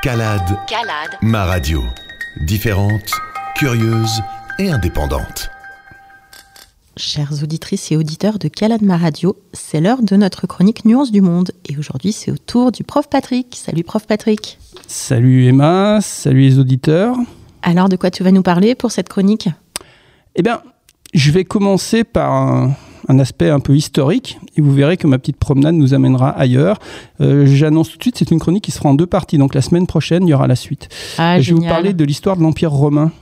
Calade. Ma radio. Différente, curieuse et indépendante. Chères auditrices et auditeurs de Calade Ma radio, c'est l'heure de notre chronique Nuances du Monde. Et aujourd'hui, c'est au tour du prof Patrick. Salut prof Patrick. Salut Emma, salut les auditeurs. Alors, de quoi tu vas nous parler pour cette chronique ? Eh bien, je vais commencer par un aspect un peu historique et vous verrez que ma petite promenade nous amènera ailleurs. J'annonce tout de suite, c'est une chronique qui sera en deux parties. Donc la semaine prochaine, il y aura la suite. Je vais vous parler de l'histoire de l'Empire romain.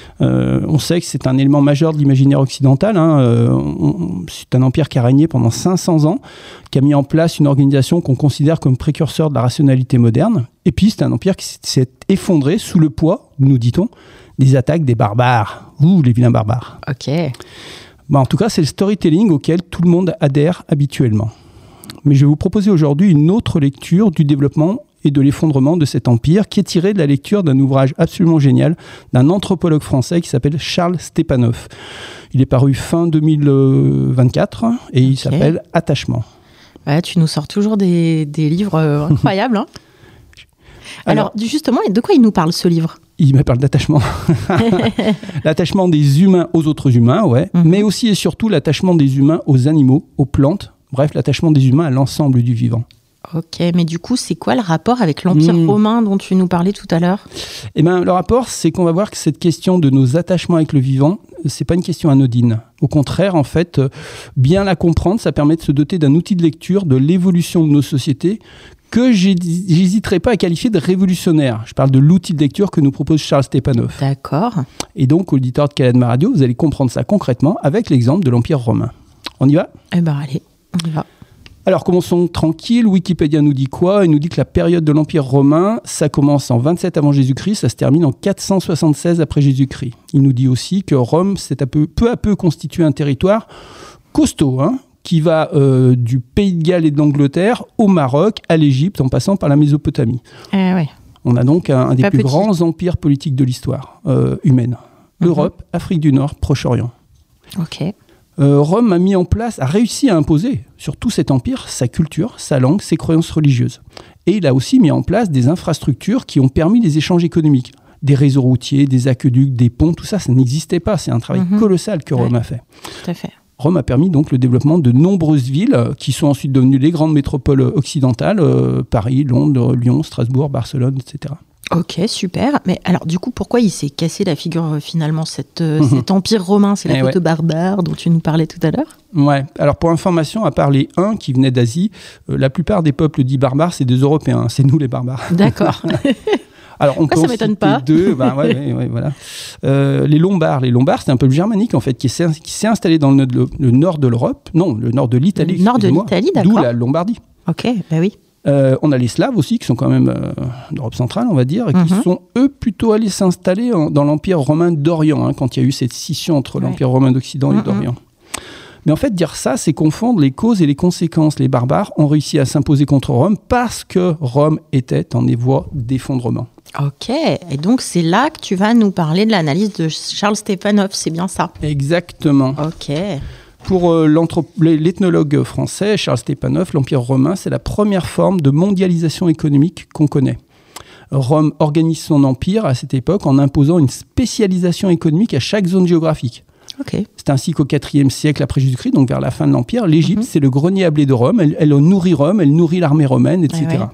On sait que c'est un élément majeur de l'imaginaire occidental. C'est un empire qui a régné pendant 500 ans, qui a mis en place une organisation qu'on considère comme précurseur de la rationalité moderne. Et puis, c'est un empire qui s'est effondré sous le poids, nous dit-on, des attaques des barbares. Les vilains barbares. Ok. En tout cas, c'est le storytelling auquel tout le monde adhère habituellement. Mais je vais vous proposer aujourd'hui une autre lecture du développement et de l'effondrement de cet empire, qui est tirée de la lecture d'un ouvrage absolument génial d'un anthropologue français qui s'appelle Charles Stepanov. Il est paru fin 2024 et il s'appelle « Attachement ». Ouais, tu nous sors toujours des livres incroyables. Hein. Alors, justement, de quoi il nous parle ce livre ? Il me parle d'attachement. L'attachement des humains aux autres humains, ouais, mais aussi et surtout l'attachement des humains aux animaux, aux plantes, bref, l'attachement des humains à l'ensemble du vivant. Ok, mais du coup, c'est quoi le rapport avec l'Empire romain dont tu nous parlais tout à l'heure ? Eh bien, le rapport, c'est qu'on va voir que cette question de nos attachements avec le vivant, c'est pas une question anodine. Au contraire, en fait, bien la comprendre, ça permet de se doter d'un outil de lecture de l'évolution de nos sociétés que j'hésiterai pas à qualifier de révolutionnaire. Je parle de l'outil de lecture que nous propose Charles Stepanov. D'accord. Et donc, auditeur de Calade Ma radio, vous allez comprendre ça concrètement avec l'exemple de l'Empire romain. On y va ? Eh bien, allez, on y va. Alors, commençons tranquille. Wikipédia nous dit quoi ? Il nous dit que la période de l'Empire romain, ça commence en 27 avant Jésus-Christ, ça se termine en 476 après Jésus-Christ. Il nous dit aussi que Rome s'est peu à peu constitué un territoire costaud, qui va du Pays de Galles et de l'Angleterre au Maroc, à l'Égypte, en passant par la Mésopotamie. Ouais. On a donc un des plus grands empires politiques de l'histoire humaine. Europe, Afrique du Nord, Proche-Orient. Ok. Rome a réussi à imposer sur tout cet empire sa culture, sa langue, ses croyances religieuses. Et il a aussi mis en place des infrastructures qui ont permis les échanges économiques. Des réseaux routiers, des aqueducs, des ponts, tout ça, ça n'existait pas. C'est un travail colossal que Rome a fait. Tout à fait. Rome a permis donc le développement de nombreuses villes qui sont ensuite devenues les grandes métropoles occidentales, Paris, Londres, Lyon, Strasbourg, Barcelone, etc. Ok, super. Mais alors, du coup, pourquoi il s'est cassé la figure finalement, cet empire romain ? C'est la faute barbare dont tu nous parlais tout à l'heure ? Ouais. Alors, pour information, à part les Huns qui venaient d'Asie, la plupart des peuples dits barbares, c'est des Européens. C'est nous les barbares. D'accord. Alors, on peut ça m'étonne pas. Deux. Voilà. Les Lombards, c'est un peuple germanique en fait qui s'est installé dans le nord de l'Europe, le nord de l'Italie. Le nord de l'Italie, d'accord. D'où la Lombardie. Ok, bah oui. On a les Slaves aussi, qui sont quand même d'Europe centrale, on va dire, et qui sont, eux, plutôt allés s'installer dans l'Empire romain d'Orient, quand il y a eu cette scission entre l'Empire romain d'Occident et d'Orient. Mais en fait, dire ça, c'est confondre les causes et les conséquences. Les barbares ont réussi à s'imposer contre Rome parce que Rome était en voie d'effondrement. Ok, et donc c'est là que tu vas nous parler de l'analyse de Charles Stepanov, c'est bien ça ? Exactement. Ok. Pour l'ethnologue français Charles Stepanov, l'Empire romain, c'est la première forme de mondialisation économique qu'on connaît. Rome organise son empire à cette époque en imposant une spécialisation économique à chaque zone géographique. Okay. C'est ainsi qu'au IVe siècle après Jésus-Christ, donc vers la fin de l'Empire, l'Égypte, c'est le grenier à blé de Rome. Elle nourrit Rome, elle nourrit l'armée romaine, etc.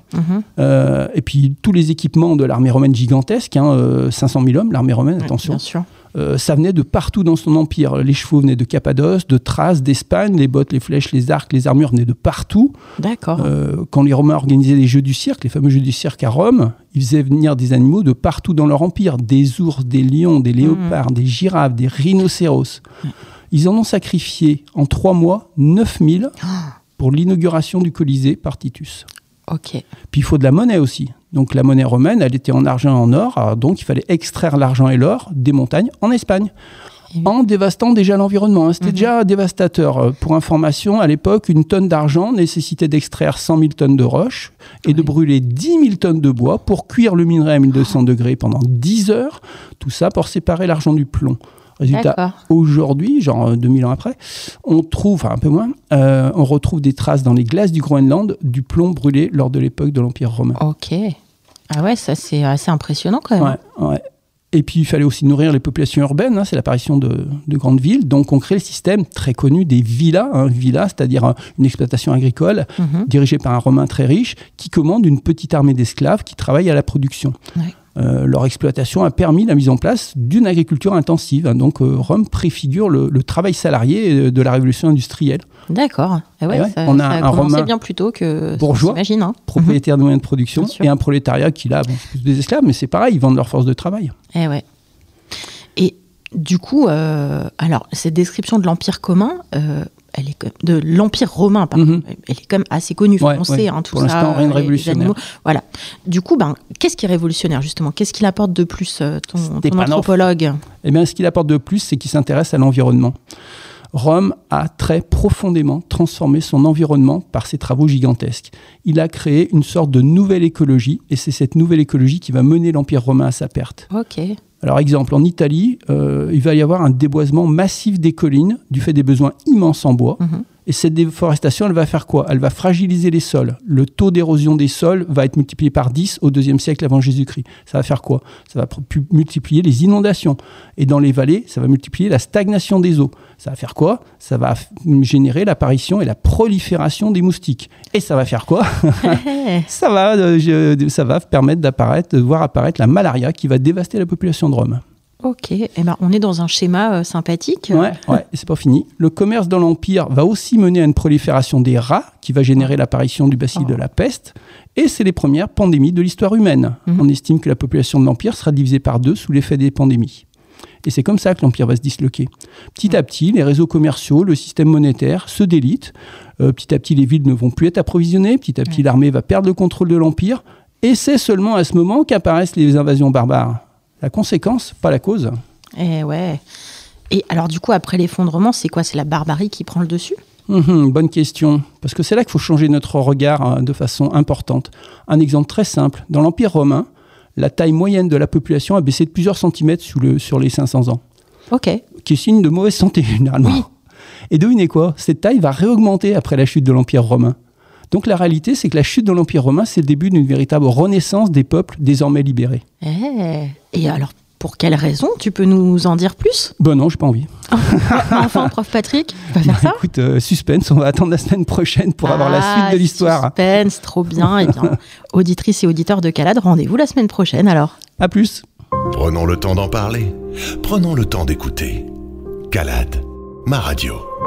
Et puis tous les équipements de l'armée romaine gigantesque, 500 000 hommes, l'armée romaine, attention. Bien sûr. Ça venait de partout dans son empire. Les chevaux venaient de Cappadoce, de Thrace, d'Espagne, les bottes, les flèches, les arcs, les armures venaient de partout. D'accord. Quand les Romains organisaient les jeux du cirque, les fameux jeux du cirque à Rome, ils faisaient venir des animaux de partout dans leur empire. Des ours, des lions, des léopards, des girafes, des rhinocéros. Ils en ont sacrifié en 3 mois 9000 pour l'inauguration du Colisée par Titus. Ok. Puis il faut de la monnaie aussi. Donc la monnaie romaine, elle était en argent et en or. Alors donc il fallait extraire l'argent et l'or des montagnes en Espagne, en dévastant déjà l'environnement. C'était déjà dévastateur. Pour information, à l'époque, une tonne d'argent nécessitait d'extraire 100 000 tonnes de roches et de brûler 10 000 tonnes de bois pour cuire le minerai à 1200 degrés pendant 10 heures. Tout ça pour séparer l'argent du plomb. Résultat, aujourd'hui, genre 2000 ans après, on trouve, enfin un peu moins, on retrouve des traces dans les glaces du Groenland du plomb brûlé lors de l'époque de l'Empire romain. Ok. Ah ouais, ça c'est assez impressionnant quand même. Ouais. Et puis il fallait aussi nourrir les populations urbaines, c'est l'apparition de grandes villes. Donc on crée le système très connu des villas, c'est-à-dire une exploitation agricole dirigée par un Romain très riche qui commande une petite armée d'esclaves qui travaillent à la production. Ouais. Leur exploitation a permis la mise en place d'une agriculture intensive. Donc Rome préfigure le travail salarié de la révolution industrielle. D'accord. On a un Romain bien plus tôt que bourgeois, propriétaire de moyens de production, et un prolétariat qui là, c'est plus des esclaves, mais c'est pareil, ils vendent leur force de travail. Et du coup, alors cette description de l'Empire commun, de l'Empire romain, pardon, elle est quand même assez connue. On sait tout pour l'instant, rien de révolutionnaire. Voilà. Du coup, qu'est-ce qui est révolutionnaire justement ? Qu'est-ce qu'il apporte de plus, ton anthropologue ? Eh bien, ce qu'il apporte de plus, c'est qu'il s'intéresse à l'environnement. Rome a très profondément transformé son environnement par ses travaux gigantesques. Il a créé une sorte de nouvelle écologie, et c'est cette nouvelle écologie qui va mener l'Empire romain à sa perte. Ok. Alors, exemple, en Italie, il va y avoir un déboisement massif des collines du fait des besoins immenses en bois. Et cette déforestation, elle va faire quoi ? Elle va fragiliser les sols. Le taux d'érosion des sols va être multiplié par 10 au IIe siècle avant Jésus-Christ. Ça va faire quoi ? Ça va multiplier les inondations. Et dans les vallées, ça va multiplier la stagnation des eaux. Ça va faire quoi ? Ça va générer l'apparition et la prolifération des moustiques. Et ça va faire quoi ? Ça va permettre de voir apparaître la malaria qui va dévaster la population de Rome. Ok, on est dans un schéma sympathique. Ouais, et c'est pas fini. Le commerce dans l'Empire va aussi mener à une prolifération des rats qui va générer l'apparition du bacille de la peste. Et c'est les premières pandémies de l'histoire humaine. On estime que la population de l'Empire sera divisée par 2 sous l'effet des pandémies. Et c'est comme ça que l'Empire va se disloquer. Petit à petit, les réseaux commerciaux, le système monétaire se délitent. Petit à petit, les villes ne vont plus être approvisionnées. Petit à petit, l'armée va perdre le contrôle de l'Empire. Et c'est seulement à ce moment qu'apparaissent les invasions barbares. La conséquence, pas la cause. Et alors du coup, après l'effondrement, c'est quoi ? C'est la barbarie qui prend le dessus ? Bonne question. Parce que c'est là qu'il faut changer notre regard de façon importante. Un exemple très simple. Dans l'Empire romain, la taille moyenne de la population a baissé de plusieurs centimètres sur les 500 ans. Ok. Qui est signe de mauvaise santé, généralement. Oui. Et devinez quoi ? Cette taille va réaugmenter après la chute de l'Empire romain. Donc la réalité, c'est que la chute de l'Empire romain, c'est le début d'une véritable renaissance des peuples désormais libérés. Et alors, pour quelle raison ? Tu peux nous en dire plus ? Non, j'ai pas envie. Enfin, prof Patrick, va faire ça ? Écoute, suspense, on va attendre la semaine prochaine pour avoir la suite de l'histoire. Suspense, trop bien. Eh bien, auditrices et auditeurs de Calade, rendez-vous la semaine prochaine alors. À plus. Prenons le temps d'en parler. Prenons le temps d'écouter. Calade, ma radio.